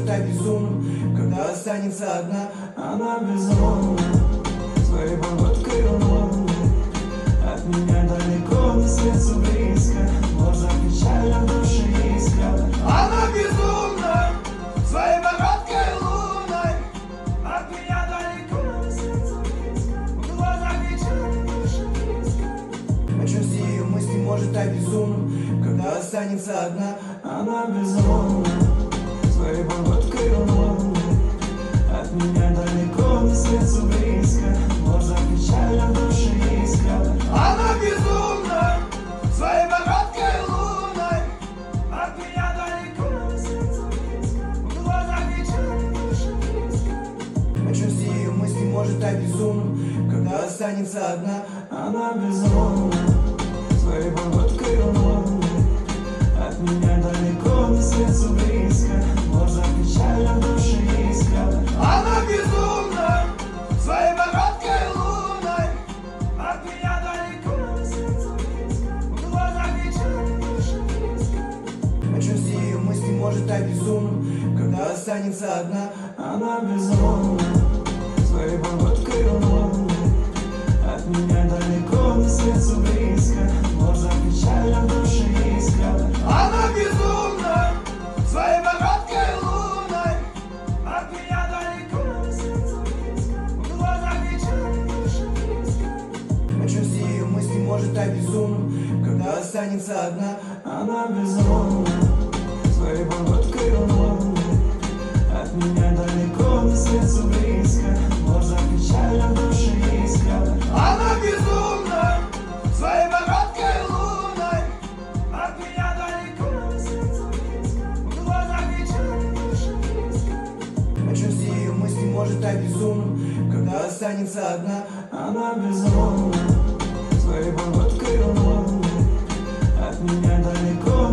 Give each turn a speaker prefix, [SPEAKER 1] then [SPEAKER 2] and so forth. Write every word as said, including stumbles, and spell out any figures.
[SPEAKER 1] может обезумнуть, когда останется одна. Она безумна своей походкой лунной, от меня далеко, но сердцу близко, в глазах печаль, а в душе искра. Она безумна своей походкой лунной, от меня далеко, но сердцу близко, в глазах печаль, а в душе искра. О чем все ее мысли может обезумнуть, когда останется одна. Она безумна своей походкой лунной, от меня далеко, но сердцу близко, в глазах печаль, а в душе искра. Она безумна своей походкой лунной, от меня далеко, но сердцу близко, в глазах печаль, а в душе искра. О чем все ее мысли может обезумнуть, когда останется одна. Она безумна своей походкой лунной, от меня далеко, но сердцу близко, в глазах печаль, а в душе искра. Она безумна своей походкой лунной, от меня далеко, но сердцу близко, в глазах печаль, а в душе искра. О чем все ее мысли может обезумнуть, когда останется одна. Она безумна своей походкой лунной, от меня далеко, но сердцу близко, в глазах печаль, а в душе искра. Она безумна своей походкой лунной, от меня далеко, но сердцу близко, в глазах печаль, а в душе искра. О чем все ее мысли может обезумнуть, когда останется одна. Она безумна своей походкой лунной, от меня далеко, но сердцу близко, в глазах печаль, а в душе искра. Она безумна своей походкой лунной, от меня далеко, но сердцу близко, в глазах печаль, а в душе искра. О чем все ее мысли может обезумнуть, когда останется одна. Она безумна своей походкой лунной, от меня далеко,